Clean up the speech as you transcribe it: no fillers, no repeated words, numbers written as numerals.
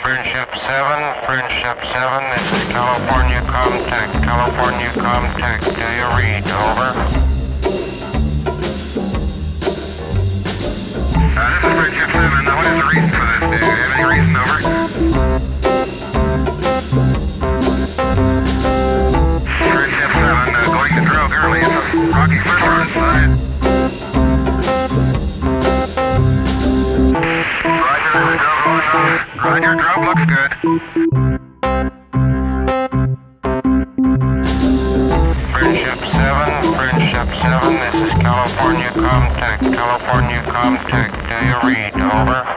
Friendship 7, this is California Comtech, do you read? Over. This is Friendship 7, now what is the reason for this? Do you have any reason? Over. Friendship 7, going to Drogue early, it's a rocky first run inside. Roger, Drogue looks good. Friendship 7, this is California Comtech, do you read? Over.